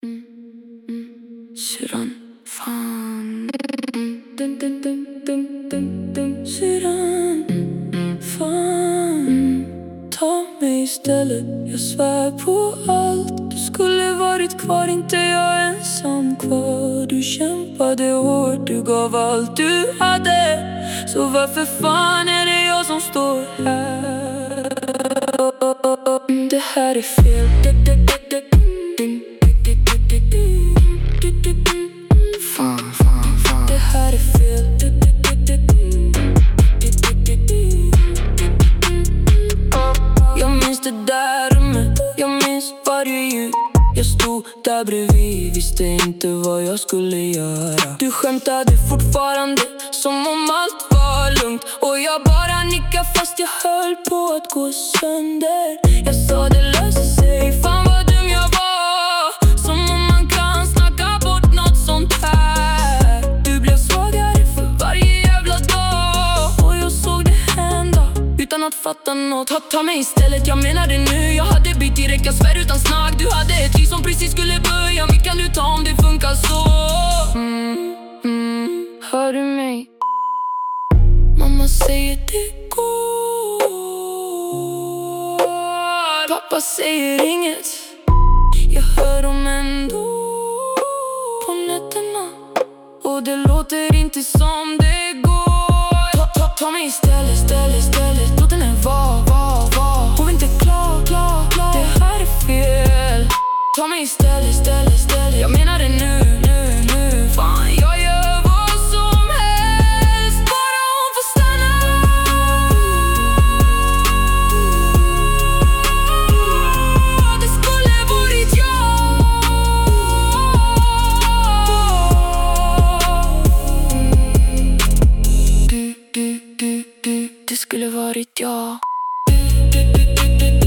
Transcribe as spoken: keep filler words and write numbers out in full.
Mm, mm, Syrran, fan. Mm, dun, dun, dun, dun, dun, dun. Syrran, fan. Mm. Ta mig istället, jag svär på allt. Du skulle varit kvar, inte jag ensam kvar. Du kämpade hårt, du gav allt du hade. Så varför fan är det jag som står här? Det här är fel. Fan, fan, fan. Det här är fel. Jag minns det där rummet, jag minns varje ljud. Jag stod där bredvid, visste inte vad jag skulle göra. Du skämtade fortfarande som om allt var lugnt. Och jag bara nickade fast jag höll på att gå sönder. Jag sa det löser sig, fan vad dum jag var. Som om man kan snacka bort något sånt här. Du blev svagare för varje jävla dag. Och jag såg det hända utan att fatta något. Ta, ta mig istället, jag menar det nu. Jag hade bytt direkt, jag svär utan snack. Du hade ett liv som precis skulle börja. Mitt kan du ta om det funkar så. mm, mm, Hör du mig? Mamma säger det går. Pappa säger inget. Jag hör dem ändå på nätterna. Och det låter inte som det går. Ta, ta, ta mig istället, istället, istället. Låt henne vara, vara, vara. Hon är inte klar, klar, klar. Det här är fel. Ta mig istället, istället, istället. Jag menar det nu, nu, nu. Fan, jag gör vad som helst. Bara hon får stanna. Det skulle varit jag. Du, du, du, du. Det skulle varit jag. Du, du, du, du, du.